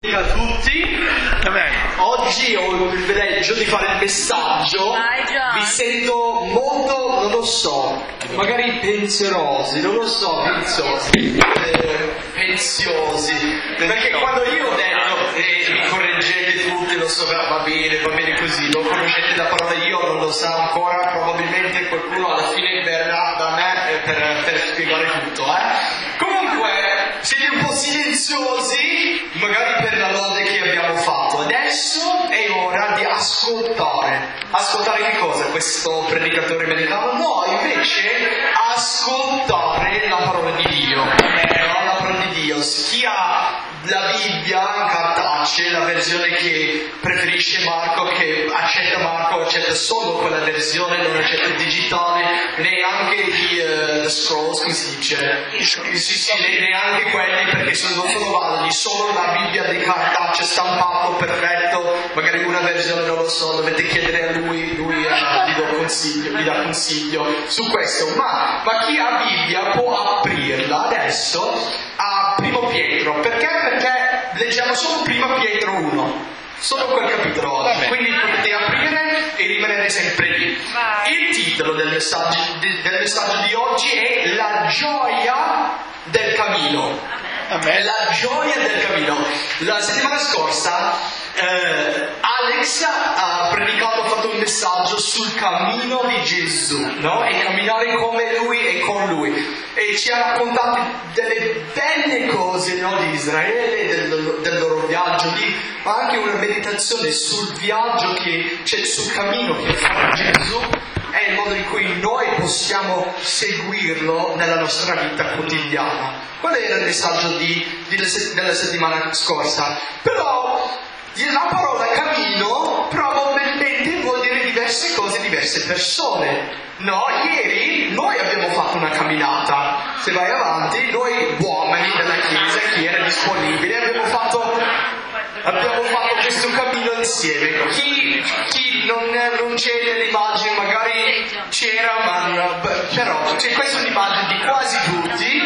a tutti. Oggi ho il privilegio di fare il messaggio. Vi sento molto, non lo so, magari pensierosi, non lo so, pensiosi, perché quando io ho detto mi correggete tutti, lo so, va bene così, lo conoscete la parola, io non lo so ancora, probabilmente qualcuno alla fine verrà da me per spiegare tutto, Comunque siete un po' silenziosi, magari per la lode che abbiamo fatto. Adesso è ora di ascoltare. Ascoltare che cosa? Questo predicatore americano? No, invece ascoltare la parola di Dio. La parola di Dio. Chi ha la Bibbia in cartacea, la versione che preferisce Marco, che accetta Marco, accetta solo quella versione, non accetta il digitale, neanche i scrolls, come si dice? Neanche quelli, perché non sono validi, solo la Bibbia di cartacea, stampato, perfetto, magari una versione non lo so, dovete chiedere a lui vi dà consiglio su questo, ma chi ha Bibbia può aprirla adesso a Primo Pietro, perché leggiamo solo Primo Pietro 1, solo quel capitolo oggi, quindi potete aprire e rimanere sempre lì. Il titolo del messaggio di oggi è La gioia del cammino. La gioia del cammino. La settimana scorsa Alex ha fatto un messaggio sul cammino di Gesù, no? E camminare come lui e con lui, e ci ha raccontato delle belle cose, no? Di Israele, del loro viaggio lì, ma anche una meditazione sul viaggio che c'è, sul cammino che fa Gesù, è il modo in cui noi possiamo seguirlo nella nostra vita quotidiana. Qual era il messaggio della settimana scorsa? Però la parola cammino probabilmente vuol dire diverse cose, diverse persone. No, ieri noi abbiamo fatto una camminata. Se vai avanti, noi uomini della chiesa, chi era disponibile, abbiamo fatto questo cammino insieme. Chi non c'è nell'immagine, magari c'era, però c'è questa immagine di quasi tutti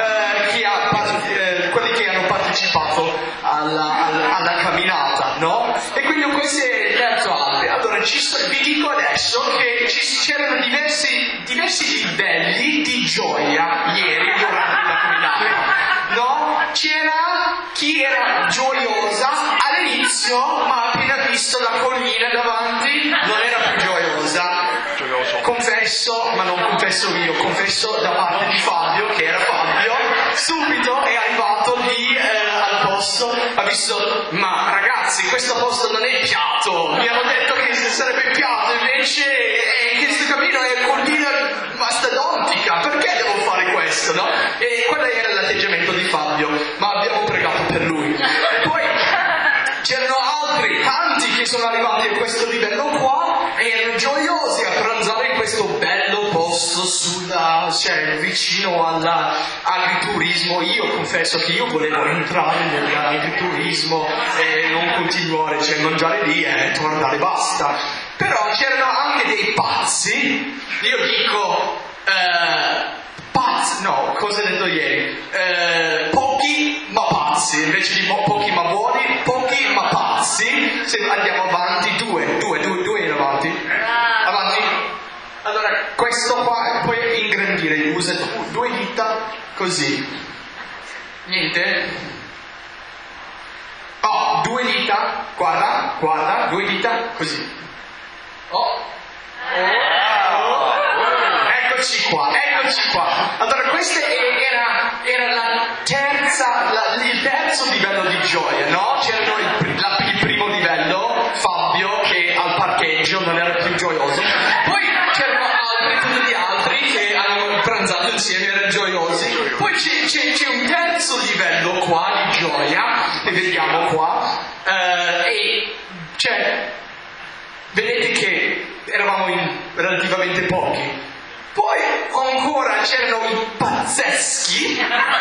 quelli che hanno partecipato alla camminata, no? E quindi queste le altre. Allora vi dico adesso che c'erano diversi livelli di gioia ieri durante la camminata, no? C'era chi era gioiosa all'inizio, ma appena visto la collina davanti non era più gioiosa. Confesso, ma non confesso io, confesso da parte di Fabio, che era Fabio, subito è arrivato lì al posto, ha visto, ma ragazzi, questo posto non è piatto, mi hanno detto che sarebbe piatto, invece questo cammino è collina mastodontica, perché devo fare questo, no? E quello era l'atteggiamento di Fabio, ma abbiamo pregato per lui. E poi c'erano tanti che sono arrivati a questo livello qua e erano gioiosi a pranzare in questo bello posto vicino all'agriturismo. Io confesso che io volevo entrare nell'agriturismo e non continuare, mangiare lì e tornare, basta. Però c'erano anche dei pazzi, io dico pazzi, no, cosa ho detto ieri? Pochi ma pazzi, invece di pochi ma buoni, pochi ma pazzi. Se andiamo avanti, due in avanti. Allora, questo qua puoi ingrandire, usa 2 dita così. Niente? 2 dita, guarda, 2 dita così. Eccoci qua. Allora, questo era il terzo livello di gioia, no? C'erano il primo livello, Fabio, che al parcheggio non era più gioioso. Poi c'erano tutti gli altri che hanno pranzato insieme, erano gioiosi. Poi c'è un terzo livello qua di gioia, che vediamo qua, vedete che eravamo relativamente pochi. Poi ancora c'erano i pazzeschi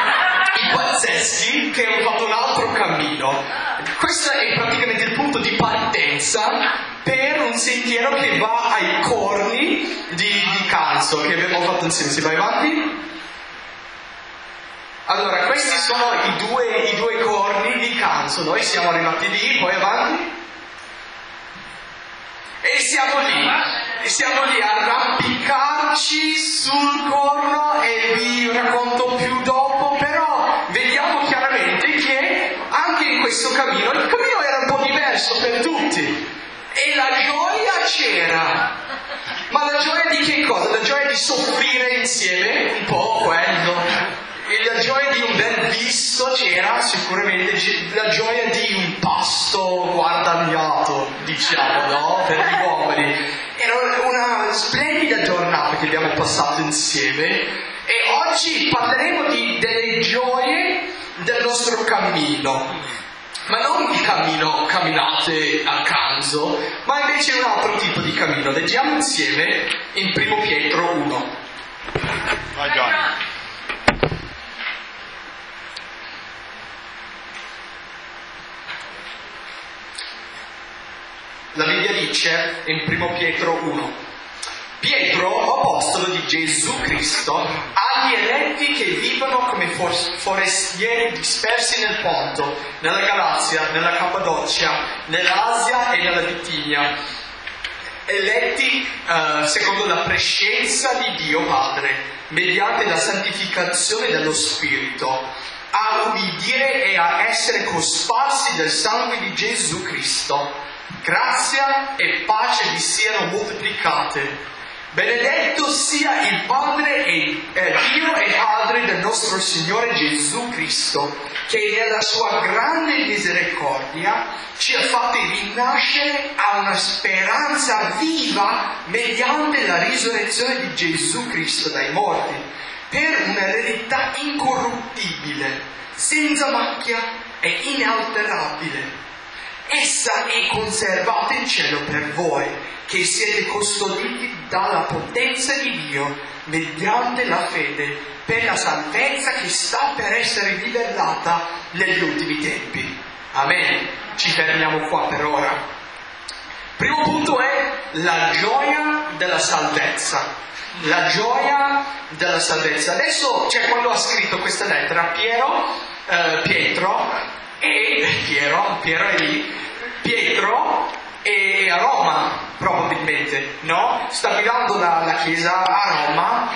che hanno fatto un altro cammino. Questo è praticamente il punto di partenza per un sentiero che va ai corni di Canso, che abbiamo fatto insieme. Si vai avanti? Allora, questi sono i due corni di Canso. Noi siamo arrivati lì, poi avanti. E siamo lì a arrampicarci sul corno, e vi racconto più dopo, però vediamo chiaramente che anche in questo cammino, il cammino era un po' diverso per tutti, e la gioia c'era. Ma la gioia di che cosa? La gioia di soffrire insieme, un po' quello. E la gioia di un bel visto c'era sicuramente, la gioia di un pasto guadagnato, diciamo, no? Per gli uomini. Era una splendida giornata che abbiamo passato insieme, e oggi parleremo delle gioie del nostro cammino. Ma non di camminate a caso, ma invece un altro tipo di cammino. Leggiamo insieme in 1 Pietro 1. Vai Gianni. La Bibbia dice in 1 Pietro 1: Pietro, apostolo di Gesù Cristo, agli eletti che vivono come forestieri dispersi nel Ponto, nella Galazia, nella Cappadocia, nell'Asia e nella Bitinia, eletti secondo la prescienza di Dio Padre, mediante la santificazione dello Spirito, a ubbidire e a essere cosparsi del sangue di Gesù Cristo. Grazia e pace vi siano moltiplicate. Benedetto sia il Padre e Dio e Padre del nostro Signore Gesù Cristo, che nella sua grande misericordia ci ha fatti rinascere a una speranza viva mediante la risurrezione di Gesù Cristo dai morti, per un'eredità incorruttibile, senza macchia e inalterabile. Essa è conservata in cielo per voi, che siete custoditi dalla potenza di Dio, mediante la fede, per la salvezza che sta per essere rivelata negli ultimi tempi. Amen. Ci fermiamo qua per ora. Primo punto è la gioia della salvezza. La gioia della salvezza. Adesso, quando ha scritto questa lettera, Pietro è a Roma, probabilmente, no? Sta guidando la chiesa a Roma,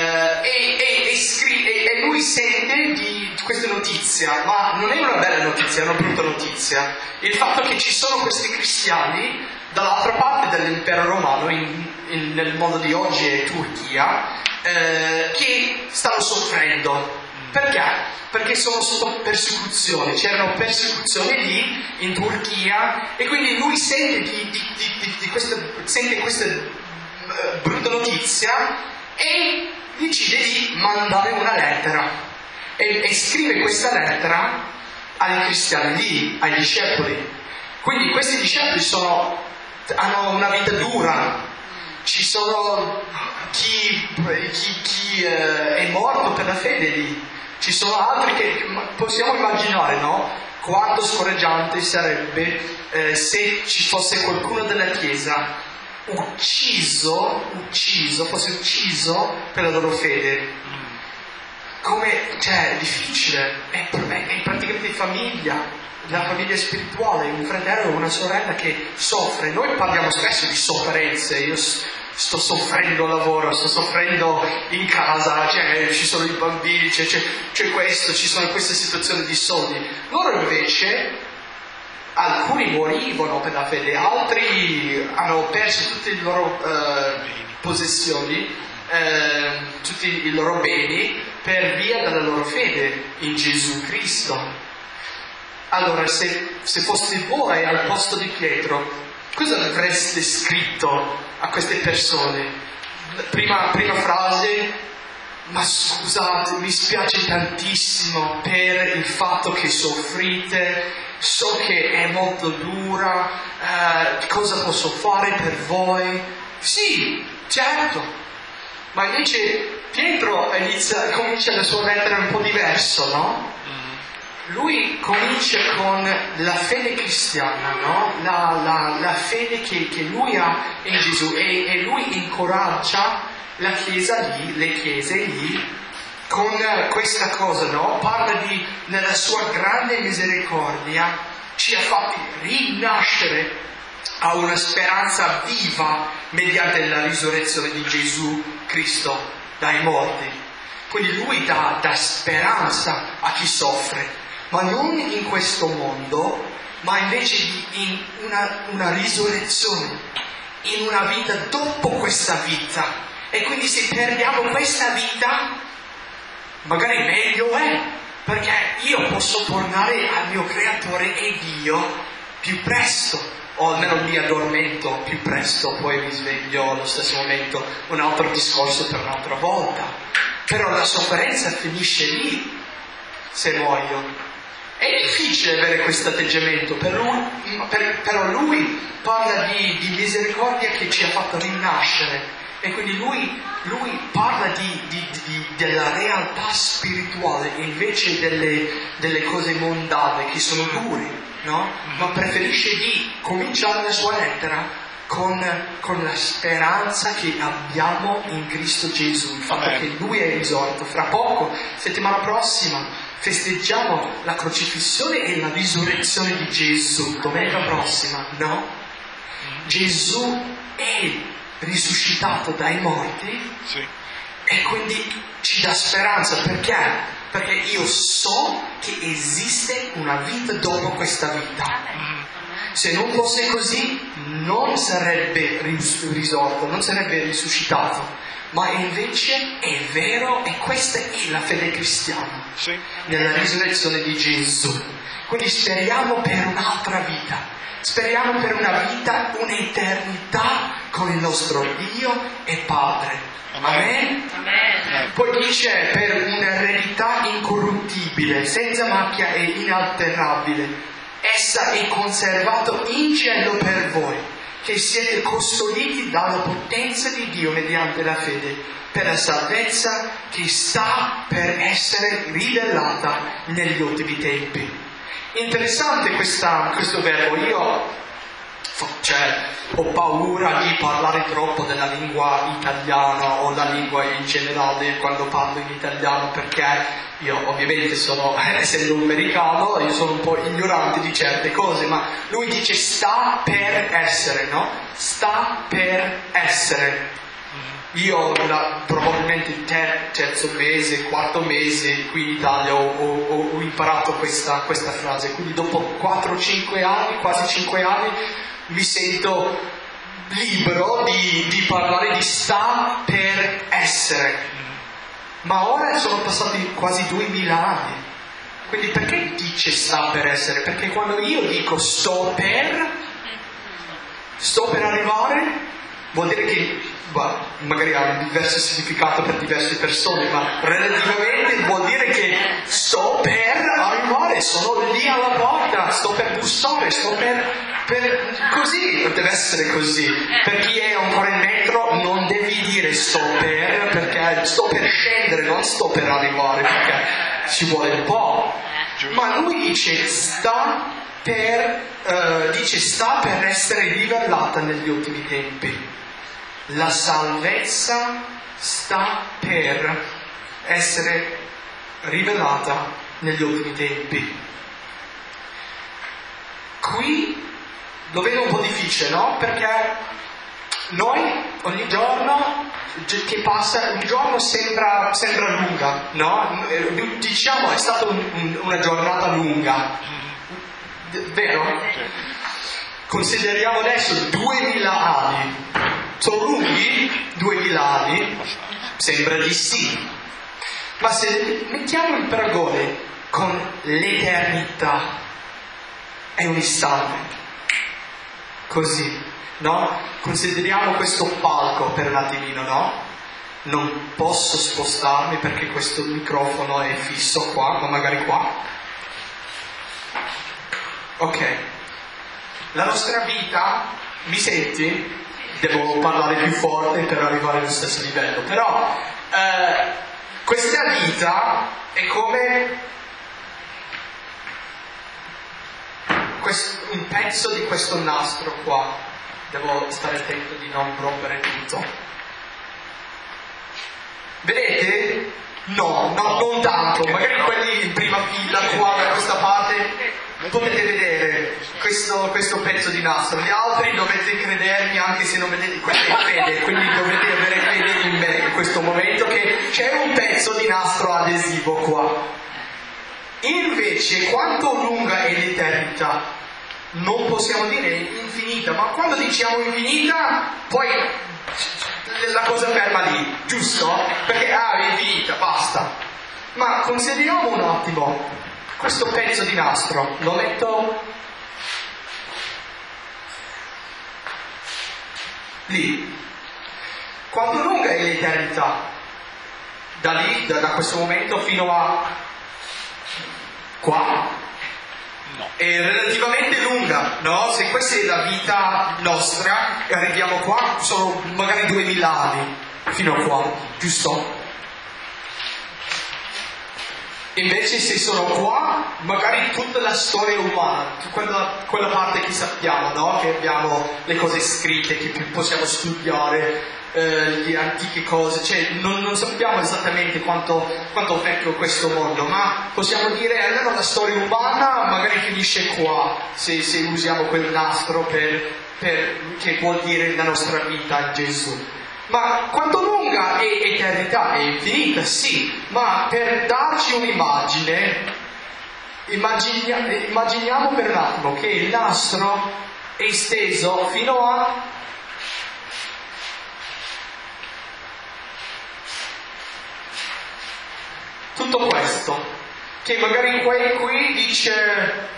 e lui sente di questa notizia, ma non è una bella notizia, è una brutta notizia. Il fatto che ci sono questi cristiani dall'altra parte dell'impero romano, nel mondo di oggi è Turchia, che stanno soffrendo. Perché? Perché sono sotto persecuzione, c'erano persecuzioni lì in Turchia, e quindi lui sente questa brutta notizia e decide di mandare una lettera, e scrive questa lettera ai cristiani lì, ai discepoli. Quindi questi discepoli hanno una vita dura, ci sono chi è morto per la fede lì. Ci sono altri che possiamo immaginare, no? Quanto scoraggiante sarebbe se ci fosse qualcuno della Chiesa fosse ucciso per la loro fede. È difficile, è praticamente famiglia, la famiglia spirituale, un fratello o una sorella che soffre. Noi parliamo spesso di sofferenze, io sto soffrendo al lavoro, sto soffrendo in casa, ci sono i bambini, c'è questo, ci sono queste situazioni di soldi. Loro invece, alcuni morivano per la fede, altri hanno perso tutte le loro possessioni, tutti i loro beni per via della loro fede in Gesù Cristo. Allora, se foste voi al posto di Pietro, cosa avreste scritto a queste persone? Prima frase: ma scusate, mi spiace tantissimo per il fatto che soffrite, so che è molto dura, cosa posso fare per voi? Sì, certo, ma invece Pietro comincia la sua lettera un po' diverso, no? Lui comincia con la fede cristiana, no? La fede che lui ha in Gesù, e lui incoraggia la chiesa lì, le chiese lì, con questa cosa, no? Parla di, nella sua grande misericordia, ci ha fatti rinascere a una speranza viva mediante la risurrezione di Gesù Cristo dai morti. Quindi Lui dà speranza a chi soffre, ma non in questo mondo, ma invece in una risurrezione, in una vita dopo questa vita. E quindi se perdiamo questa vita, magari meglio è, perché io posso tornare al mio Creatore e Dio più presto, o almeno mi addormento più presto, poi mi sveglio allo stesso momento, un altro discorso per un'altra volta. Però la sofferenza finisce lì, se muoio. È difficile avere questo atteggiamento, però Lui parla di misericordia che ci ha fatto rinascere. E quindi lui parla della realtà spirituale invece delle cose mondane che sono dure, no? Ma preferisce di cominciare la sua lettera con la speranza che abbiamo in Cristo Gesù, il fatto che Lui è risorto. Fra poco, settimana prossima, festeggiamo la crocifissione e la risurrezione di Gesù, domenica prossima, no? Gesù è risuscitato dai morti, sì. E quindi ci dà speranza. Perché io so che esiste una vita dopo questa vita. Se non fosse così non sarebbe risorto, non sarebbe risuscitato, ma invece è vero, e questa è la fede cristiana, sì. Nella risurrezione di Gesù. Quindi speriamo per un'altra vita. Speriamo per una vita, un'eternità con il nostro Dio e Padre. Amen? Amen. Poi dice per un'eredità incorruttibile, senza macchia e inalterabile. Essa è conservata in cielo per voi, che siete custoditi dalla potenza di Dio mediante la fede, per la salvezza che sta per essere rivelata negli ultimi tempi. Interessante questo verbo. Io ho paura di parlare troppo della lingua italiana o la lingua in generale quando parlo in italiano, perché io ovviamente essendo un americano, io sono un po' ignorante di certe cose, ma lui dice sta per essere, no? Sta per essere. Io probabilmente terzo mese, quarto mese qui in Italia ho imparato questa frase, quindi dopo 4-5 anni, quasi 5 anni, mi sento libero di parlare di sta per essere. Ma ora sono passati quasi 2000 anni, quindi perché dice sta per essere? Perché quando io dico sto per arrivare, vuol dire che magari ha un diverso significato per diverse persone, ma relativamente vuol dire che sto per arrivare, sono lì alla porta, sto per bussare, sto per così, deve essere così. Per chi è ancora in metro non devi dire sto per, perché sto per scendere, non sto per arrivare, perché ci vuole un po'. Ma lui dice sta per essere rivelata negli ultimi tempi. La salvezza sta per essere rivelata negli ultimi tempi. Qui lo vedo un po' difficile, no? Perché noi ogni giorno che passa, un giorno sembra lunga, no? Diciamo è stata una giornata lunga, vero? Consideriamo adesso 2000 anni. Sono lunghi 2000 anni? Sembra di sì. Ma se mettiamo il paragone con l'eternità, è un istante. Così, no? Consideriamo questo palco per un attimino, no? Non posso spostarmi perché questo microfono è fisso qua, ma magari qua. Ok. La nostra vita, mi senti? Devo parlare più forte per arrivare allo stesso livello, però questa vita è come un pezzo di questo nastro qua. Devo stare attento di non rompere tutto. Vedete? No, non tanto. Magari quelli in prima fila qua da questa parte potete vedere questo pezzo di nastro. Gli altri dovete credermi anche se non vedete, questa è fede, quindi dovete avere fede in me in questo momento che c'è un pezzo di nastro adesivo qua. Invece quanto lunga è l'eternità? Non possiamo dire infinita, ma quando diciamo infinita poi la cosa ferma lì, giusto? Perché è infinita, basta. Ma consideriamo un attimo questo pezzo di nastro, lo metto lì. Quanto lunga è l'eternità? Da lì, da questo momento fino a qua? No. È relativamente lunga, no? Se questa è la vita nostra e arriviamo qua, sono magari 2000 anni fino a qua, giusto? Invece se sono qua, magari tutta la storia umana, quella parte che sappiamo, no? Che abbiamo le cose scritte, che possiamo studiare, le antiche cose, cioè non sappiamo esattamente quanto vecchio è questo mondo, ma possiamo dire allora la storia umana magari finisce qua, se usiamo quel nastro che vuol dire la nostra vita in Gesù. Ma quanto lunga è eternità? È infinita, sì, ma per darci un'immagine, immaginiamo per un attimo che il nastro è esteso fino a tutto questo, che magari qui dice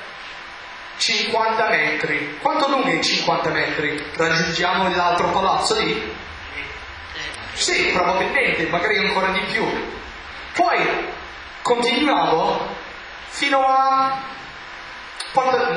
50 metri. Quanto lungo è 50 metri? Raggiungiamo l'altro palazzo lì? Sì, probabilmente, magari ancora di più. Poi continuiamo fino a Porta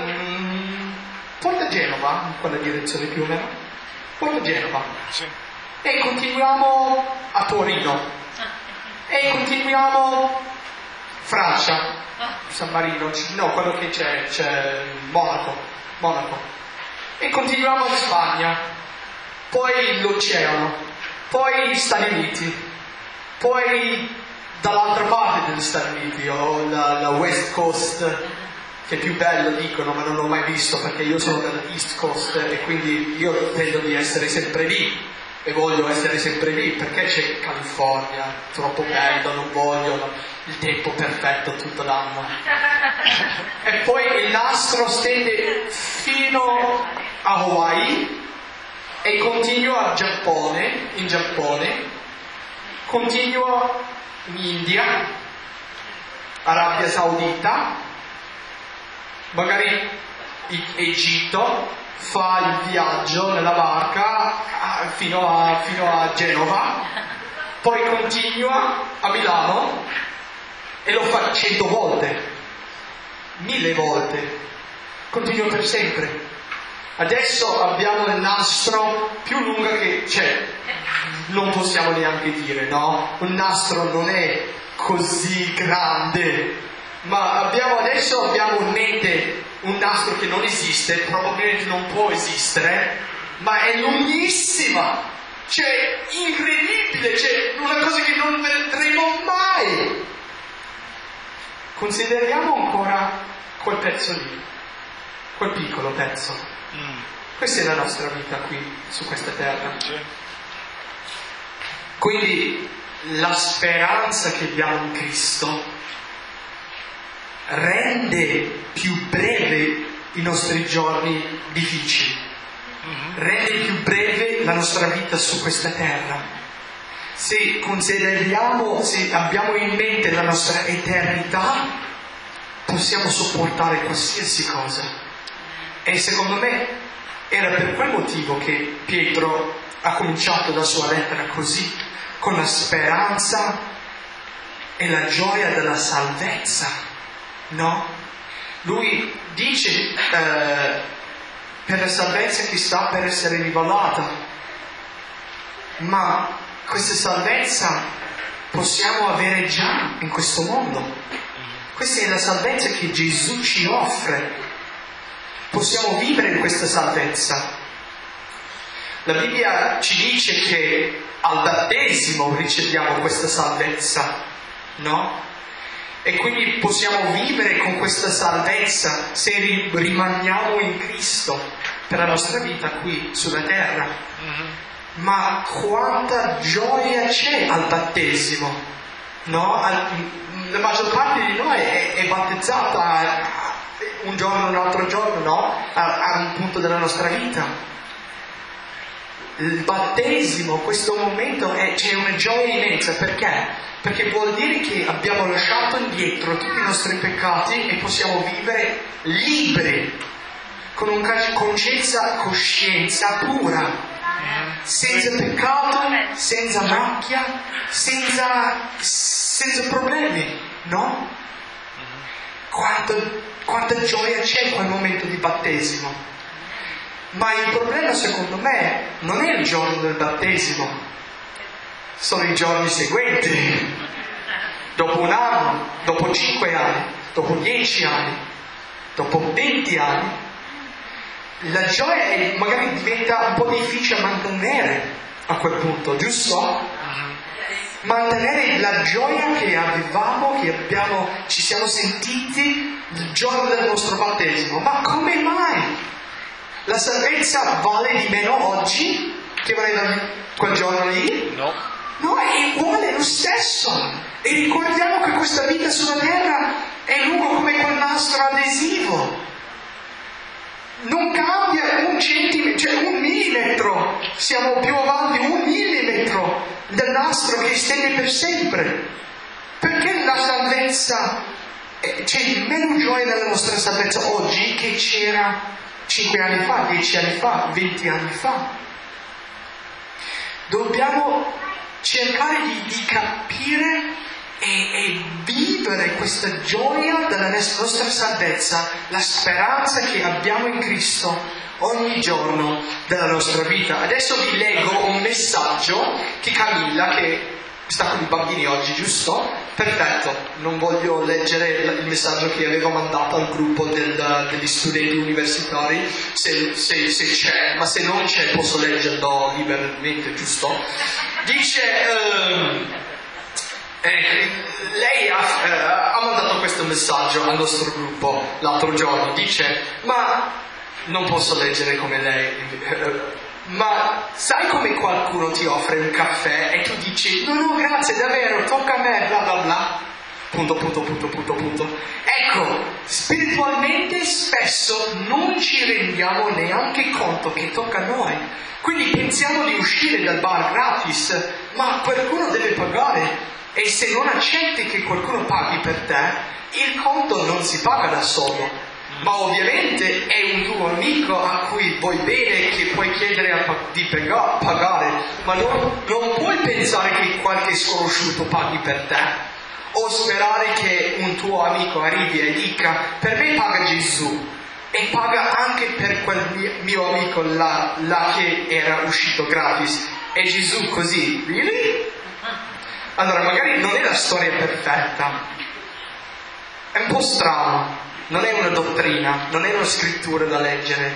Genova, in quella direzione più o meno. Porta Genova. Sì. E continuiamo a Torino. E continuiamo Francia, San Marino, no, quello che c'è Monaco. E continuiamo in Spagna, poi l'oceano, poi gli Stati Uniti, poi dall'altra parte degli Stati Uniti, o la West Coast, che è più bello dicono, ma non l'ho mai visto perché io sono dalla East Coast e quindi io tendo di essere sempre lì. E voglio essere sempre lì perché c'è California, troppo bello, non voglio il tempo perfetto tutto l'anno. E poi il nastro stende fino a Hawaii e continua in Giappone, continua in India, Arabia Saudita, magari Egitto. Fa il viaggio nella barca fino a Genova, poi continua a Milano e lo fa 100 volte, 1000 volte, continua per sempre. Adesso abbiamo il nastro più lungo che c'è, non possiamo neanche dire, no? Un nastro non è così grande, ma adesso abbiamo in mente un nastro che non esiste, probabilmente non può esistere, ma è lunghissima, cioè incredibile, cioè una cosa che non vedremo mai. Consideriamo ancora quel pezzo lì, quel piccolo pezzo. Questa è la nostra vita qui, su questa terra. Quindi la speranza che abbiamo in Cristo rende più breve i nostri giorni difficili, rende più breve la nostra vita su questa terra. Se abbiamo in mente la nostra eternità, possiamo sopportare qualsiasi cosa. E secondo me era per quel motivo che Pietro ha cominciato la sua lettera così, con la speranza e la gioia della salvezza. No? Lui dice per la salvezza che sta per essere rivelata, ma questa salvezza possiamo avere già in questo mondo. Questa è la salvezza che Gesù ci offre. Possiamo vivere in questa salvezza. La Bibbia ci dice che al battesimo riceviamo questa salvezza. no? E quindi possiamo vivere con questa salvezza se rimaniamo in Cristo per la nostra vita qui sulla terra. Ma quanta gioia c'è al battesimo, no? La maggior parte di noi è battezzata un giorno, un altro giorno, no? A un punto della nostra vita. Il battesimo, questo momento, c'è una gioia immensa. Perché? Perché vuol dire che abbiamo lasciato indietro tutti i nostri peccati e possiamo vivere liberi, con una coscienza pura, senza peccato, senza macchia, senza problemi, no? Quanta gioia c'è in quel momento di battesimo. Ma il problema, secondo me, non è il giorno del battesimo, sono i giorni seguenti, dopo un anno, dopo 5 anni, dopo 10 anni, dopo 20 anni. La gioia magari diventa un po' difficile mantenere a quel punto, giusto? Mantenere la gioia che avevamo, ci siamo sentiti il giorno del nostro battesimo. Ma come mai? La salvezza vale di meno oggi che valeva quel giorno lì? No. No, è uguale, lo stesso. E ricordiamo che questa vita sulla terra è lunga come quel nastro adesivo. Non cambia un centimetro, cioè un millimetro. Siamo più avanti 1 millimetro del nastro che estende per sempre. Perché la salvezza, c'è meno gioia nella nostra salvezza oggi che c'era 5 anni fa, 10 anni fa, 20 anni fa? Dobbiamo cercare di capire e vivere questa gioia della nostra salvezza, la speranza che abbiamo in Cristo ogni giorno della nostra vita. Adesso vi leggo un messaggio che Camilla, che sta con i bambini oggi, giusto? Perfetto, non voglio leggere il messaggio che avevo mandato al gruppo degli studenti universitari, se c'è, ma se non c'è posso leggerlo liberamente, giusto? Dice... lei ha mandato questo messaggio al nostro gruppo l'altro giorno, dice: ma non posso leggere come lei, ma sai come qualcuno ti offre un caffè e tu dici no grazie, davvero, tocca a me, bla bla bla, punto. Ecco, spiritualmente spesso non ci rendiamo neanche conto che tocca a noi, quindi pensiamo di uscire dal bar gratis, ma qualcuno deve pagare. E se non accetti che qualcuno paghi per te, il conto non si paga da solo. Ma ovviamente è un tuo amico a cui vuoi bene, che puoi chiedere di pagare, ma non puoi pensare che qualche sconosciuto paghi per te, o sperare che un tuo amico arrivi e dica: per me paga Gesù, e paga anche per quel mio amico là che era uscito gratis. E Gesù così, really? Allora magari non è la storia perfetta, è un po' strano, non è una dottrina, non è una scrittura da leggere,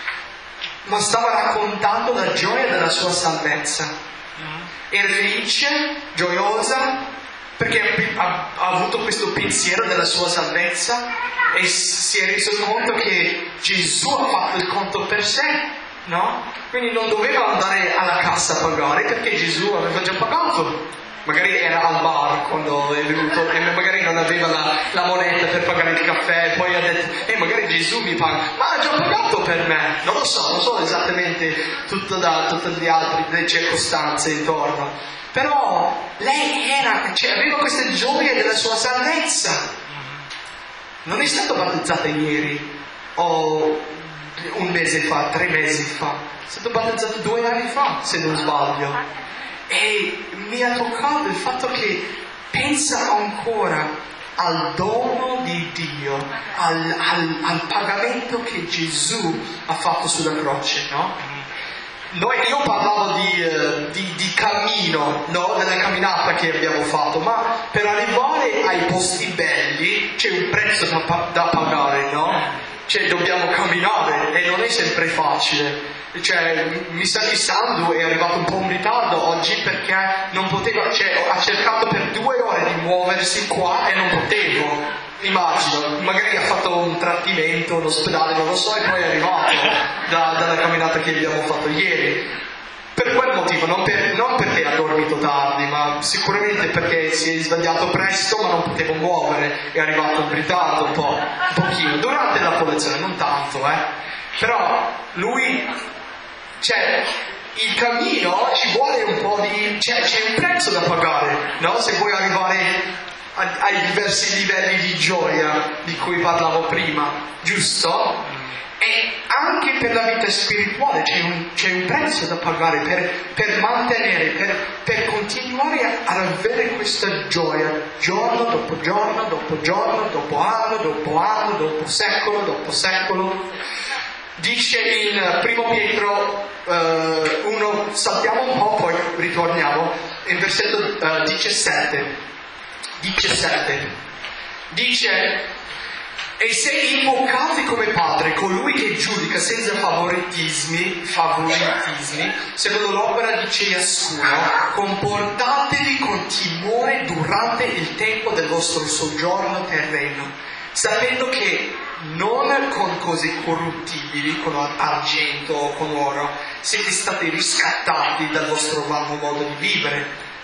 ma stava raccontando la gioia della sua salvezza. Era felice, gioiosa, perché ha avuto questo pensiero della sua salvezza e si è reso conto che Gesù ha fatto il conto per sé, no? Quindi non doveva andare alla cassa a pagare perché Gesù aveva già pagato. Magari era al bar quando è venuto e magari non aveva la moneta per pagare il caffè, e poi ha detto magari Gesù mi paga, ma ha già pagato per me. Non lo so esattamente tutte le altre circostanze intorno, però lei aveva questa gioia della sua salvezza. Non è stata battezzata ieri o 1 mese fa, 3 mesi fa, è stata battezzata 2 anni fa se non sbaglio. E mi ha toccato il fatto che pensa ancora al dono di Dio, al pagamento che Gesù ha fatto sulla croce, no? Io parlavo di cammino, no? Della camminata che abbiamo fatto, ma per arrivare ai posti belli c'è un prezzo da pagare, no? Cioè dobbiamo camminare e non è sempre facile. Cioè, mi sta dissando, è arrivato un po' in ritardo oggi perché non poteva, cioè ha cercato per 2 ore di muoversi qua e non potevo. Immagino, magari ha fatto un trattamento all'ospedale, non lo so, e poi è arrivato dalla camminata che abbiamo fatto ieri. Per quel motivo, non perché ha dormito tardi, ma sicuramente perché si è svegliato presto ma non potevo muovere, è arrivato in ritardo un pochino, durante la colazione, non tanto, però lui, cioè, il cammino ci vuole un po' di, cioè c'è un prezzo da pagare, no? Se vuoi arrivare ai diversi livelli di gioia di cui parlavo prima, giusto? E anche per la vita spirituale c'è un prezzo da pagare per mantenere, per continuare ad avere questa gioia giorno dopo giorno, dopo giorno, dopo anno, dopo secolo. Dice in 1 Pietro 1, saltiamo un po', poi ritorniamo, in versetto 17, dice: e se invocate come Padre colui che giudica senza favoritismi, secondo l'opera di ciascuno, comportatevi con timore durante il tempo del vostro soggiorno terreno, sapendo che non con cose corruttibili, con argento o con oro, siete stati riscattati dal vostro vano modo di vivere,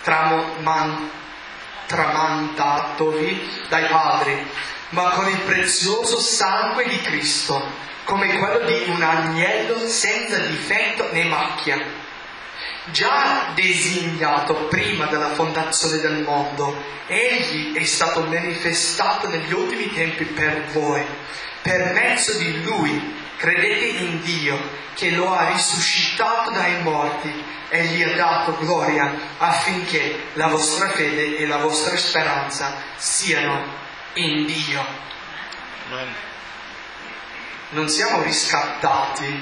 tramandatovi dai padri, ma con il prezioso sangue di Cristo, come quello di un agnello senza difetto né macchia, già designato prima della fondazione del mondo. Egli è stato manifestato negli ultimi tempi per voi. Per mezzo di Lui credete in Dio, che lo ha risuscitato dai morti e gli ha dato gloria, affinché la vostra fede e la vostra speranza siano in Dio. Non siamo riscattati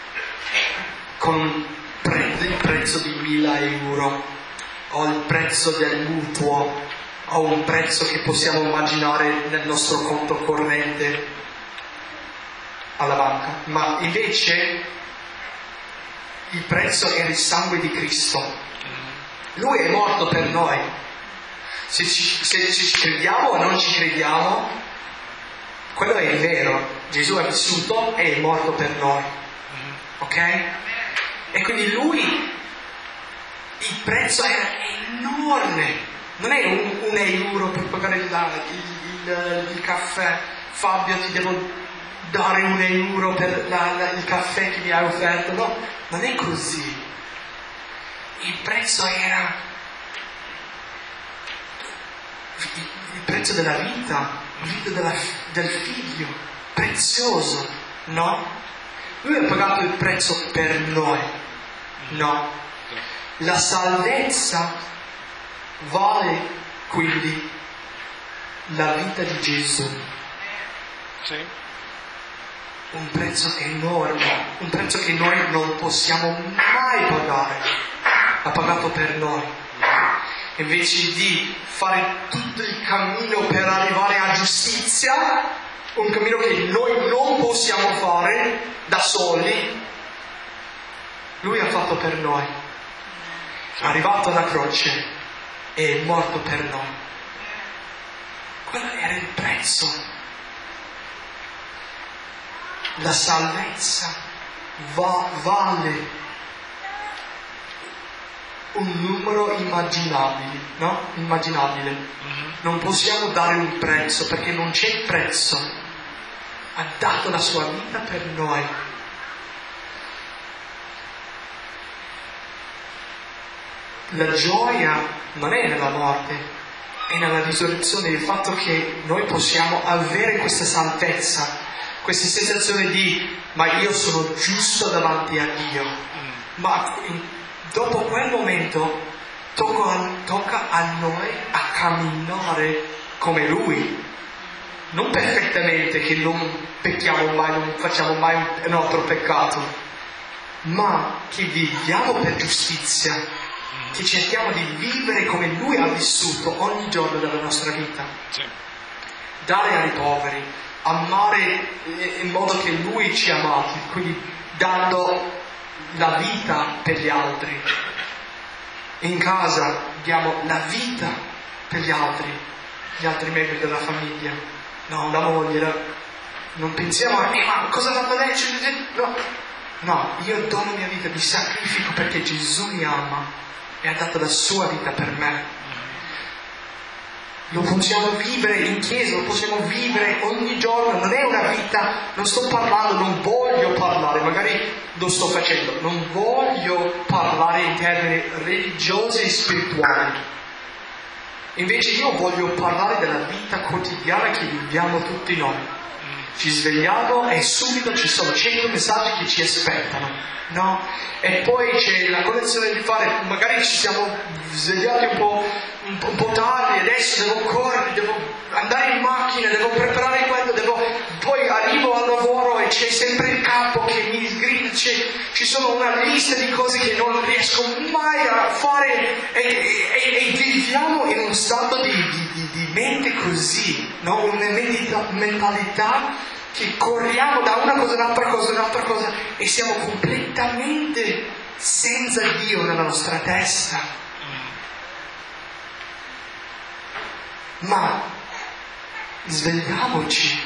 con il prezzo di 1.000 euro o il prezzo del mutuo o un prezzo che possiamo immaginare nel nostro conto corrente alla banca, ma invece il prezzo è il sangue di Cristo. Lui è morto per noi. Se ci crediamo o non ci crediamo, quello è il vero. Gesù è vissuto e è morto per noi, ok? E quindi lui, il prezzo era enorme. Non è un euro per pagare il caffè. Fabio, ti devo dare 1 euro per il caffè che mi hai offerto. No, non è così. Il prezzo era il prezzo della vita del figlio, prezioso, no? Lui ha pagato il prezzo per noi, no? La salvezza vale quindi la vita di Gesù. Sì. Un prezzo enorme, un prezzo che noi non possiamo mai pagare. Ha pagato per noi. Invece di fare tutto il cammino per arrivare a giustizia, un cammino che noi non possiamo fare da soli, lui ha fatto per noi. È arrivato alla croce e è morto per noi. Quello era il prezzo. La salvezza vale un numero immaginabile, no? Immaginabile. Non possiamo dare un prezzo perché non c'è prezzo. Ha dato la sua vita per noi. La gioia non è nella morte, è nella risurrezione, il fatto che noi possiamo avere questa salvezza, questa sensazione di ma io sono giusto davanti a Dio. Ma dopo quel momento tocca a noi a camminare come Lui, non perfettamente, che non pecchiamo mai, non facciamo mai un altro peccato, ma che viviamo per giustizia, che cerchiamo di vivere come Lui ha vissuto ogni giorno della nostra vita. Dare ai poveri, amare in modo che Lui ci ha amati, quindi dando la vita per gli altri. In casa diamo la vita per gli altri membri della famiglia. No, la moglie, non pensiamo ma cosa ha fatto lei? No, io do la mia vita, mi sacrifico perché Gesù mi ama e ha dato la sua vita per me. Lo possiamo vivere in chiesa, lo possiamo vivere ogni giorno, non è una vita, non sto parlando, non voglio parlare, magari lo sto facendo, non voglio parlare in termini religiosi e spirituali. Invece io voglio parlare della vita quotidiana che viviamo tutti noi. Ci svegliamo e subito ci sono 100 messaggi che ci aspettano, no? E poi c'è la colazione di fare, magari ci siamo svegliati un po' tardi, adesso devo correre, devo andare in macchina, devo preparare quello, poi arrivo al lavoro e c'è sempre il capo che mi sgrida, ci sono una lista di cose che non riesco mai a fare e viviamo in uno stato di mente così, no? Una mentalità che corriamo da una cosa un'altra cosa e siamo completamente senza Dio nella nostra testa. Ma svegliamoci,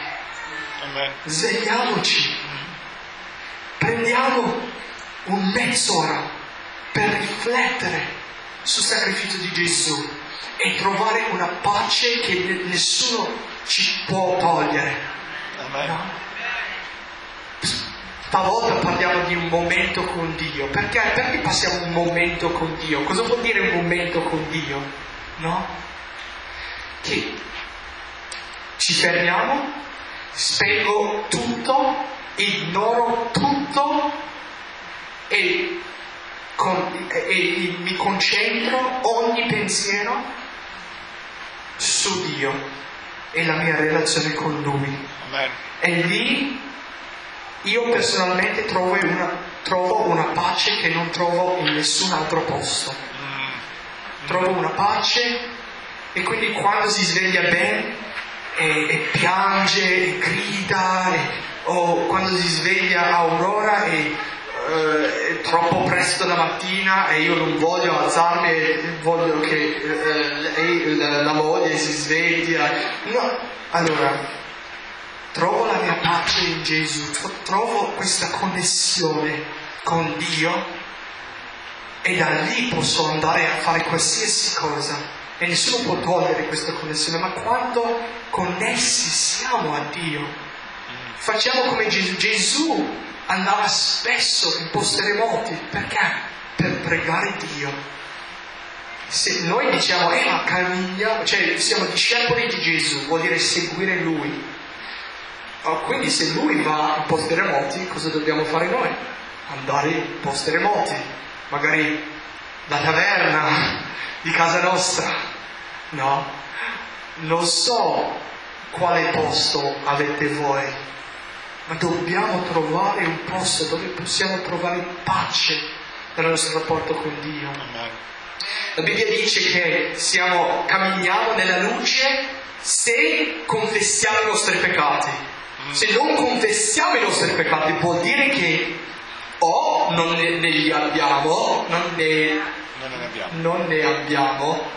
prendiamo un mezz'ora per riflettere sul sacrificio di Gesù e trovare una pace che nessuno ci può togliere. No? Stavolta parliamo di un momento con Dio. Perché passiamo un momento con Dio? Cosa vuol dire un momento con Dio? No? Che ci fermiamo, spengo tutto, ignoro tutto e mi concentro ogni pensiero su Dio e la mia relazione con Lui. Amen. E lì io personalmente trovo una pace che non trovo in nessun altro posto. Trovo una pace. E quindi quando si sveglia bene e piange e grida o quando si sveglia a aurora e è troppo presto la mattina e io non voglio alzarmi e voglio che la moglie si sveglia, no. Allora trovo la mia pace in Gesù, trovo questa connessione con Dio e da lì posso andare a fare qualsiasi cosa. E nessuno può togliere questa connessione, ma quando connessi siamo a Dio, facciamo come Gesù. Gesù andava spesso in posti remoti, perché? Per pregare Dio. Se noi diciamo, ma camminiamo, cioè siamo discepoli di Gesù, vuol dire seguire Lui. Quindi se Lui va in posti remoti, cosa dobbiamo fare noi? Andare in posti remoti, magari la taverna di casa nostra, no? Non so quale posto avete voi, ma dobbiamo trovare un posto dove possiamo trovare pace nel nostro rapporto con Dio. Amen. La Bibbia dice che camminiamo nella luce se confessiamo i nostri peccati. Se non confessiamo i nostri peccati vuol dire che non ne abbiamo, non ne abbiamo,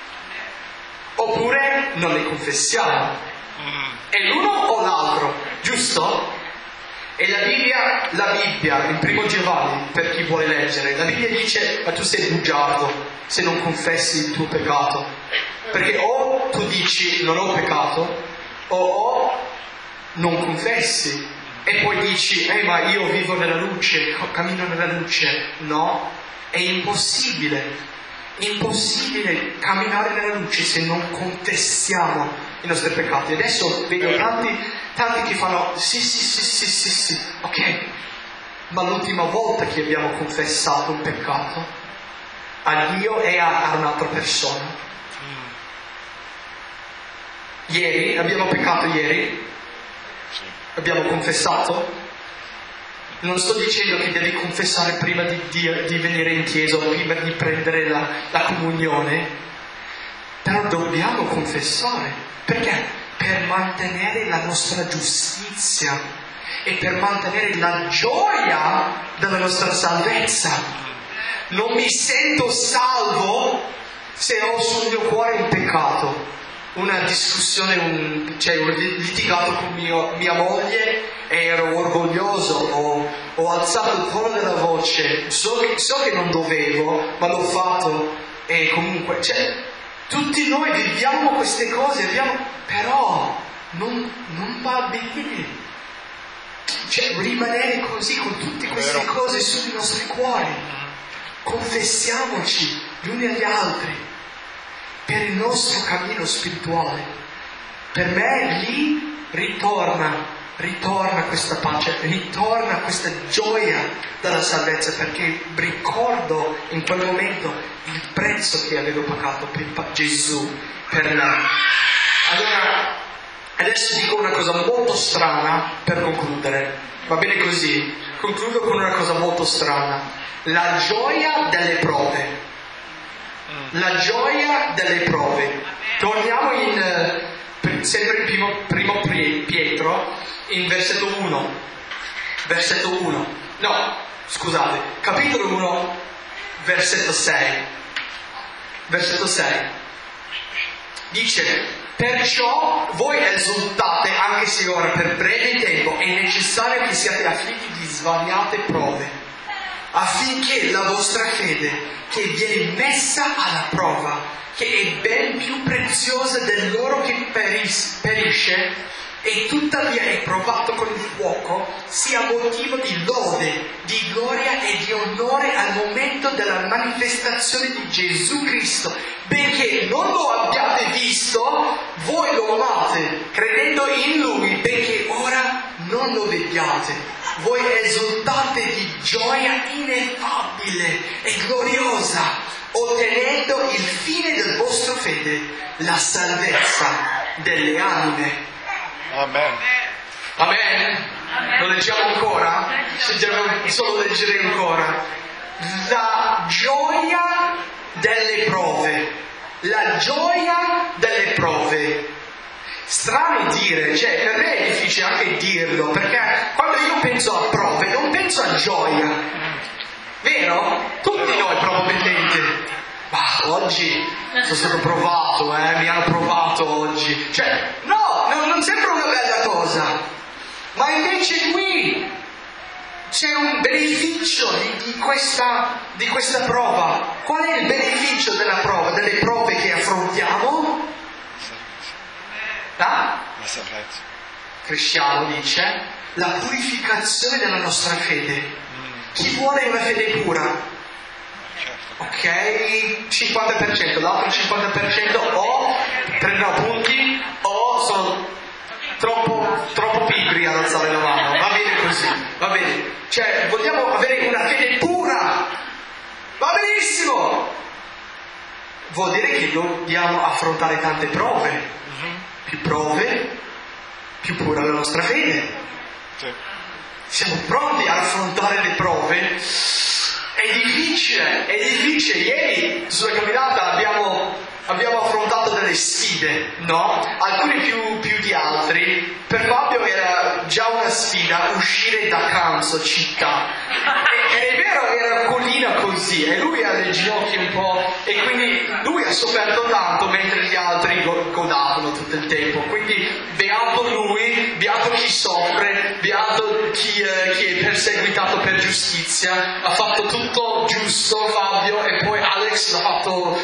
oppure non ne confessiamo. È l'uno o l'altro, giusto? E la Bibbia in primo Giovanni, per chi vuole leggere, la Bibbia dice: ma tu sei bugiardo se non confessi il tuo peccato, perché o tu dici non ho peccato o non confessi e poi dici ma io vivo nella luce, cammino nella luce. No, è impossibile camminare nella luce se non confessiamo i nostri peccati. Adesso vedo tanti che fanno sì, ok, ma l'ultima volta che abbiamo confessato un peccato a Dio e a un'altra persona? Ieri abbiamo peccato, abbiamo confessato. Non sto dicendo che devi confessare prima di venire in chiesa o prima di prendere la comunione, però dobbiamo confessare. Perché? per mantenere la nostra giustizia e per mantenere la gioia della nostra salvezza. Non mi sento salvo se ho sul mio cuore un peccato, una discussione, ho litigato con mia moglie e ero orgoglioso, ho alzato il tono della voce, so che non dovevo, ma l'ho fatto, e comunque, tutti noi viviamo queste cose, però non va bene. Rimanere così con tutte queste cose sui nostri cuori. Confessiamoci gli uni agli altri per il nostro cammino spirituale. Per me lì ritorna questa pace, ritorna questa gioia dalla salvezza, perché ricordo in quel momento il prezzo che avevo pagato per Gesù per me. Allora, adesso dico una cosa molto strana per concludere, va bene così? Concludo con una cosa molto strana. La gioia delle prove. La gioia delle prove. Torniamo sempre in primo Pietro, in versetto 1. Capitolo 1, versetto 6. Versetto 6. Dice: perciò voi esultate, anche se ora per breve tempo è necessario che siate afflitti di svariate prove, affinché la vostra fede, che viene messa alla prova, che è ben più preziosa dell'oro che perisce e tuttavia è provato con il fuoco, sia motivo di lode, di gloria e di onore al momento della manifestazione di Gesù Cristo, benché non lo abbiate visto, voi lo amate, credendo in Lui, benché ora non lo vediate. Voi esultate di gioia ineffabile e gloriosa, ottenendo il fine del vostro fede, la salvezza delle anime. Amen. Amen. Lo leggiamo ancora? Dobbiamo solo leggere ancora. La gioia delle prove. La gioia delle prove. Strano dire, per me è difficile anche dirlo, perché quando io penso a prove non penso a gioia, vero? Tutti noi probabilmente. Oggi sono stato provato, mi hanno provato oggi. Non sembra una bella cosa, ma invece qui c'è un beneficio di questa prova. Qual è il beneficio della prova, delle prove che affrontiamo? La salvezza. Cresciamo, dice, la purificazione della nostra fede. Chi vuole una fede pura? Ok, 50%, l'altro 50% o prendono appunti o sono troppo pigri ad alzare la mano. Va bene così, va bene. Vogliamo avere una fede pura. Va benissimo. Vuol dire che dobbiamo affrontare tante prove. Più prove, più pura la nostra fede. Sì. Siamo pronti ad affrontare le prove. È difficile. Ieri sulla camminata abbiamo affrontato delle sfide, no? Alcuni più di altri. Per Fabio era già una sfida uscire da Canso città. È vero, era collina così, e lui ha le ginocchia un po', e quindi lui ha sofferto tanto mentre gli altri godavano tutto il tempo. Quindi beato lui, beato chi soffre, beato chi è perseguitato per giustizia. Ha fatto tutto giusto Fabio, e poi Alex l'ha fatto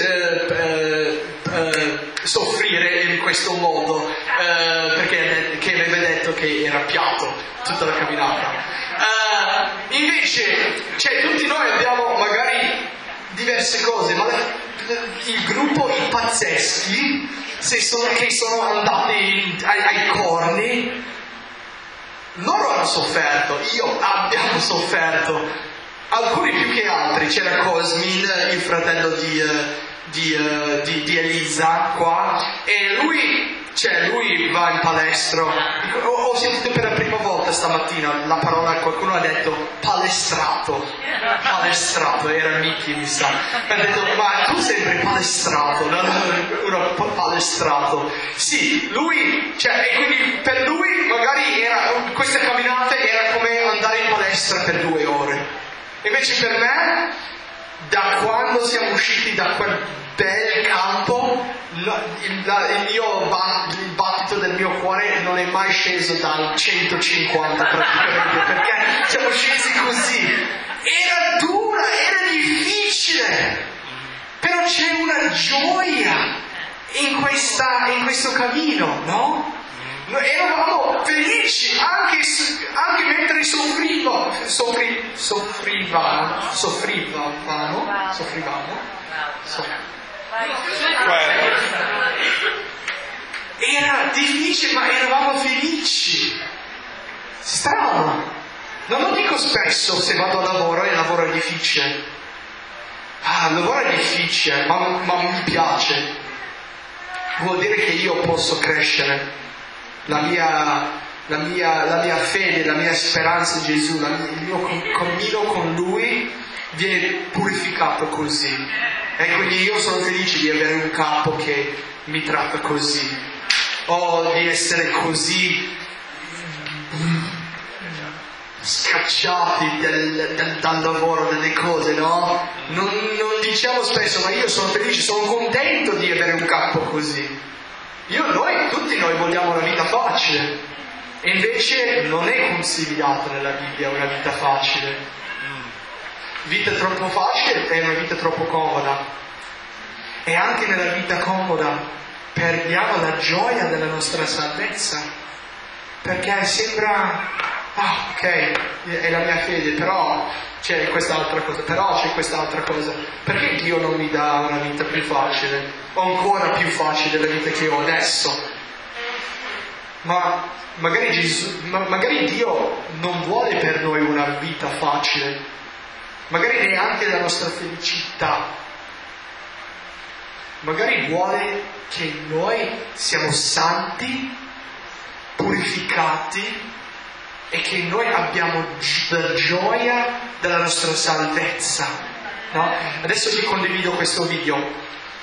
soffrire in questo modo, perché aveva detto che era piatto tutta la camminata. Invece, tutti noi abbiamo magari diverse cose, ma il gruppo, i pazzeschi, che sono andati ai corni, loro hanno sofferto, abbiamo sofferto, alcuni più che altri. C'era Cosmin, il fratello di Elisa qua, e lui Cioè, lui va in palestra. Ho sentito per la prima volta stamattina la parola, qualcuno ha detto palestrato, era Mickey, mi sa. Mi ha detto, ma tu sei palestrato, uno palestrato. Sì, lui, cioè, e quindi per lui magari queste camminate era come andare in palestra per 2 ore. Invece per me, da quando siamo usciti da quel bel campo, il battito del mio cuore non è mai sceso dal 150 praticamente, perché siamo scesi così. Era dura, era difficile, però c'è una gioia in questo cammino, no? Noi eravamo felici anche mentre soffrivamo. Era difficile, ma eravamo felici. Strano. Non lo dico spesso se vado a lavoro e il lavoro è difficile. Il lavoro è difficile, ma mi piace. Vuol dire che io posso crescere. La mia fede, la mia speranza in Gesù, il mio cammino con Lui viene purificato così. E quindi io sono felice di avere un capo che mi tratta così, o di essere così scacciati dal lavoro, delle cose, no? Non diciamo spesso, ma io sono felice, sono contento di avere un capo così. Tutti noi vogliamo una vita facile, e invece non è consigliata nella Bibbia una vita facile. Vita troppo facile è una vita troppo comoda, e anche nella vita comoda perdiamo la gioia della nostra salvezza, perché sembra, ok, è la mia fede, però c'è quest'altra cosa, perché Dio non mi dà una vita più facile, o ancora più facile della vita che ho adesso? Ma magari Dio non vuole per noi una vita facile, magari neanche la nostra felicità, magari vuole che noi siamo santi, purificati, e che noi abbiamo la gioia della nostra salvezza, no? Adesso vi condivido questo video.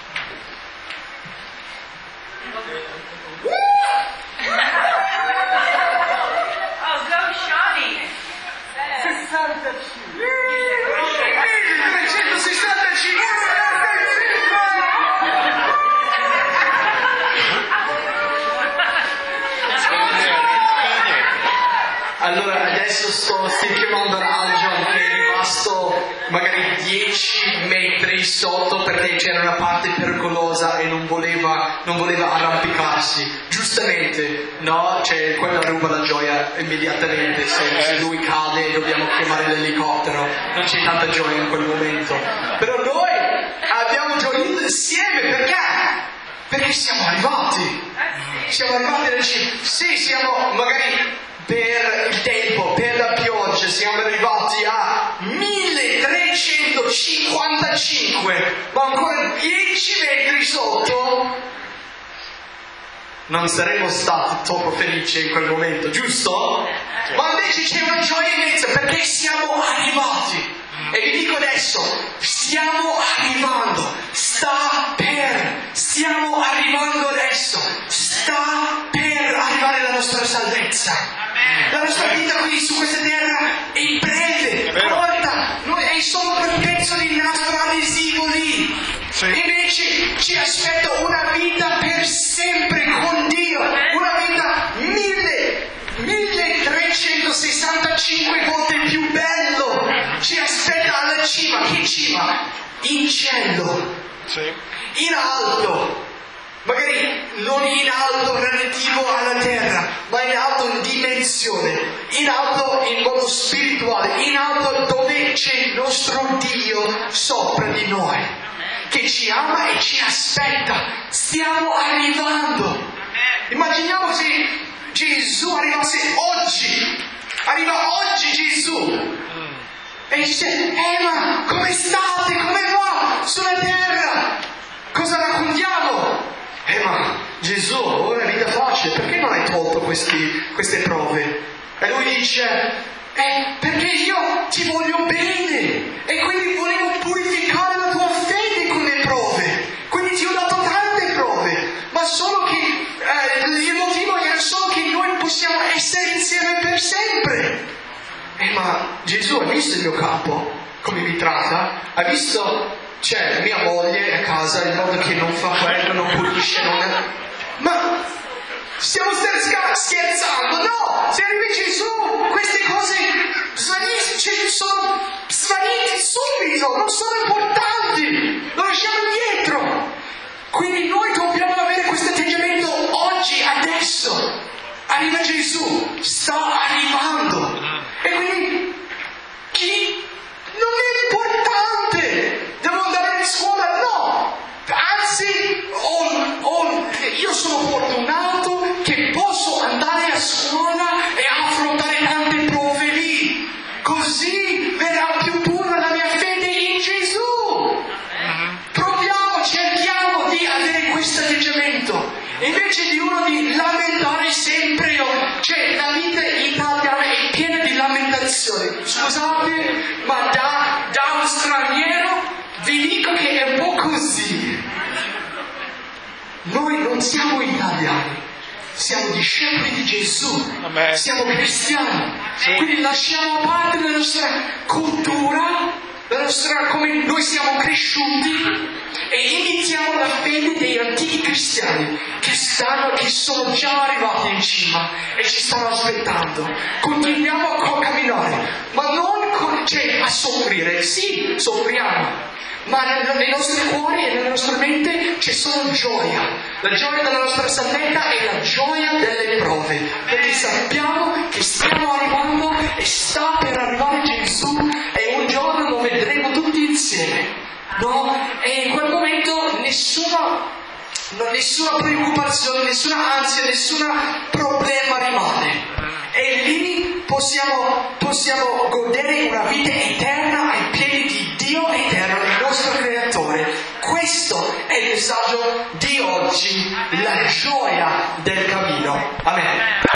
Allora adesso sto chiamando Aljon, che è rimasto magari 10 metri sotto perché c'era una parte pericolosa e non voleva arrampicarsi. Giustamente, no? Cioè, quella ruba la gioia immediatamente. Se lui cade dobbiamo chiamare l'elicottero. Non c'è tanta gioia in quel momento. Però noi abbiamo gioito insieme, perché siamo arrivati. Siamo arrivati alla cima. Sì, siamo magari per il tempo, per la pioggia, siamo arrivati a 1355, ma ancora 10 metri sotto. Non saremmo stati troppo felici in quel momento, giusto? Ma invece c'è una gioia immensa perché siamo arrivati. E vi dico adesso, stiamo arrivando, stiamo arrivando adesso, sta per arrivare la nostra salvezza. La nostra vita qui su questa terra è breve, corta, è solo quel pezzo di nastro adesivo lì. Sì. Invece ci aspetta una vita per sempre con Dio, una vita 1365 volte più bello. Ci aspetta alla cima. Che cima? In cielo. Sì. In alto. Magari non in alto relativo alla terra, ma in alto in dimensione, in alto in modo spirituale, in alto dove c'è il nostro Dio sopra di noi, che ci ama e ci aspetta. Stiamo arrivando. Immaginiamo se Gesù arrivasse oggi. Arriva oggi Gesù e dice: ma come state? Come va sulla terra? Cosa raccontiamo? Ma Gesù, una vita facile, perché non hai tolto queste prove? E lui dice, perché io ti voglio bene e quindi volevo purificare la tua fede con le prove, quindi ti ho dato tante prove, ma solo che il motivo era solo che noi possiamo essere insieme per sempre. Ma Gesù ha visto il mio capo, come mi tratta, ha visto, mia moglie a casa, il modo che non fa quello, non pulisce, ma stiamo scherzando? No! Se arrivi Gesù, queste cose sono svanite subito, non sono importanti, lo lasciamo indietro. Quindi noi dobbiamo avere questo atteggiamento oggi, adesso. Arriva Gesù, sta arrivando. E quindi non è importante, devo andare a scuola? No! Anzi, io sono fortunato che posso andare a scuola e affrontare tante prove lì. Così verrà più pura la mia fede in Gesù. Cerchiamo di avere questo atteggiamento. Invece di uno di lamentare sempre, la vita italiana è piena di lamentazioni. Scusate, ma da uno straniero vi dico che è un po' così. Noi non siamo italiani, siamo discepoli di Gesù. Amen. Siamo cristiani. Sì. Quindi lasciamo a parte la nostra cultura, come noi siamo cresciuti, e imitiamo la fede degli antichi cristiani che sono già arrivati in cima e ci stanno aspettando. Continuiamo a camminare, ma non a soffrire. Sì, soffriamo, ma nei nostri cuori e nella nostra mente c'è solo gioia. La gioia della nostra salvezza è la gioia delle prove, perché sappiamo che stiamo arrivando e sta per arrivare Gesù, e un giorno lo vedremo tutti insieme. No? E in quel momento nessuna preoccupazione, nessuna ansia, nessun problema rimane. E lì possiamo godere una vita eterna ai piedi di Dio eterno, il nostro Creatore. Questo è il messaggio di oggi, la gioia del cammino. Amen.